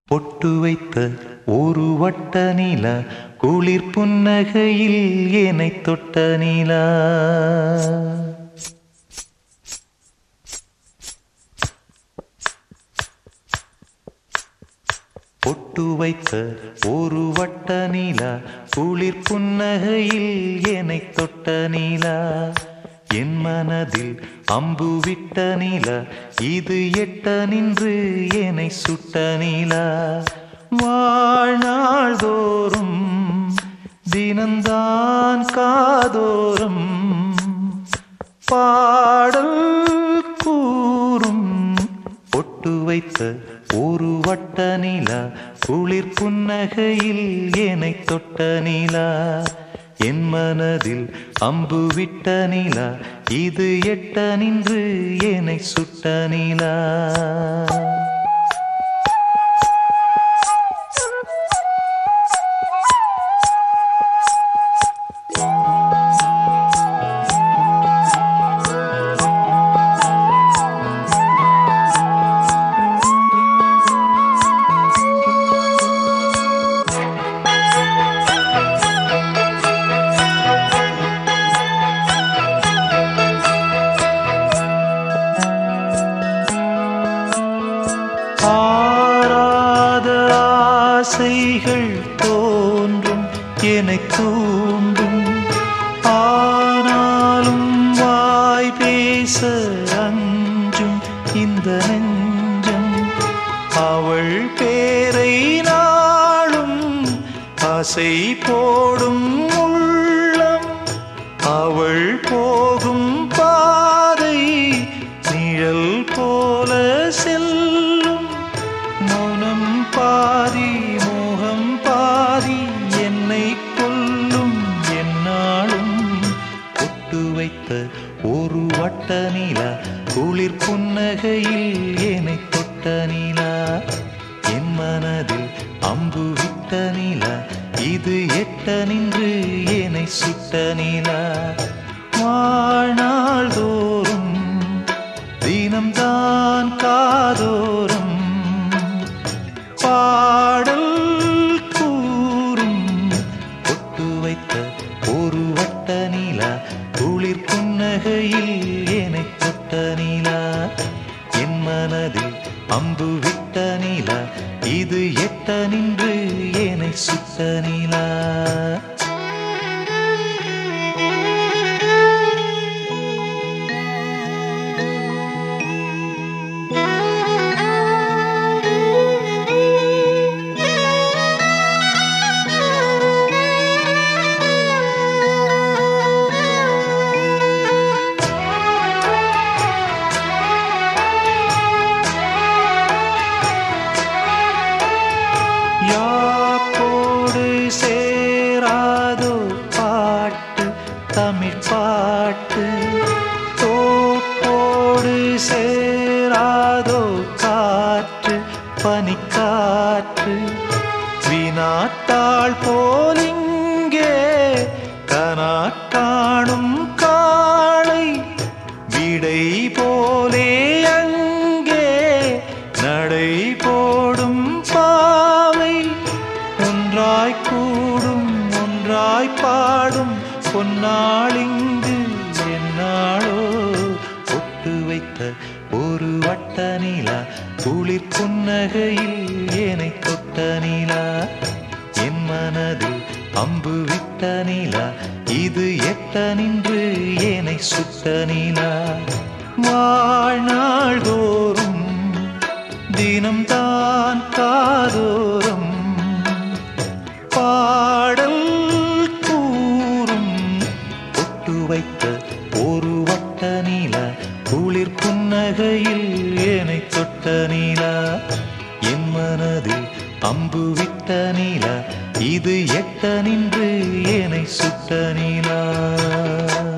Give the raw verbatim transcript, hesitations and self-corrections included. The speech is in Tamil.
பொட்டு வைத்த ஒரு வட்ட நிலா குளிர் புன்னகையில் ஏனை தொட்ட நிலா. பொட்டு வைத்த ஒரு வட்ட நிலா குளிர் புன்னகையில் ஏனை தொட்ட நிலா. என் மனதில் அம்பு விட்ட நிலா இது எட்ட நின்று ஏனை சுட்ட நிலா. வாழ்நாள் தோறும் தினந்தான் காதோறும் பாடல் கூறும். பொட்டு வைத்த ஒரு வட்ட நிலா குளிர் புன்னகையில் ஏனை தொட்ட நிலா. என் மனதில் அம்பு விட்ட நிலா இது எட்ட நின்று ஏனை சுட்ட நிலா. ஆராத ஆசைகள் தோன்றும் என்னை தூண்டும். ஆனாலும் வாய் பேச அஞ்சும் இந்த நெஞ்சம். அவள் பேரை நாளும் ஆசை போடும் உள்ளம். அவள் போகும் பாதை நிழல் போல செல்லும். மௌனம் பாதி மோகம் பாதி என்னை கொல்லும் என்னாலும். பொட்டு வைத்த ஒரு வட்ட நிலா குளிர் புன்னகையில் ஏனை தொட்ட நிலா. என் மனதில் அம்பு விட்ட நிலா இது எட்ட நின்று ஏனை சுட்ட நிலா. வாழ்நாள் தோறும் தினம்தான் காதோறும் பாடல் கூறும். பொட்டு வைத்த ஒரு வட்ட நிலா குளிர் புன்னகையில் ஏனை தொட்ட நிலா. என் மனதில் அம்பு விட்ட நிலா இது எட்ட நின்று ஏனை சுட்ட நிலா. யாக்கோடு சேராதோ பாட்டு தமிழ் பாட்டு. தோப்போடு சேராதோ காற்று பனிக்காற்று. வினாத்தாள் போலிங்கே கனாக்காணும் காளை. விடை போலே அங்கே நடை போடும் பாவை. ஒன்றாய் கூடும் ஒன்றாய் பாடும் பொன்னாளிங்கு என்னாளோ. பொட்டு வைத்த ஒரு வட்ட நிலா குளிர் புன்னகையில் ஏனை தொட்ட நிலா. என் மனதில் அம்பு விட்ட நிலா இது எட்ட நின்று ஏனை சுட்ட நிலா. வாழ்நாள் தோறும் தினம்தான் காதோறும் பாடல் கூறும். பொட்டு வைத்த ஒரு வட்ட நிலா குளிர் புன்னகையில் ஏனை தொட்ட நிலா. என் மனதில் அம்பு விட்ட நிலா இது எட்ட நின்று ஏனை சுட்ட நிலா.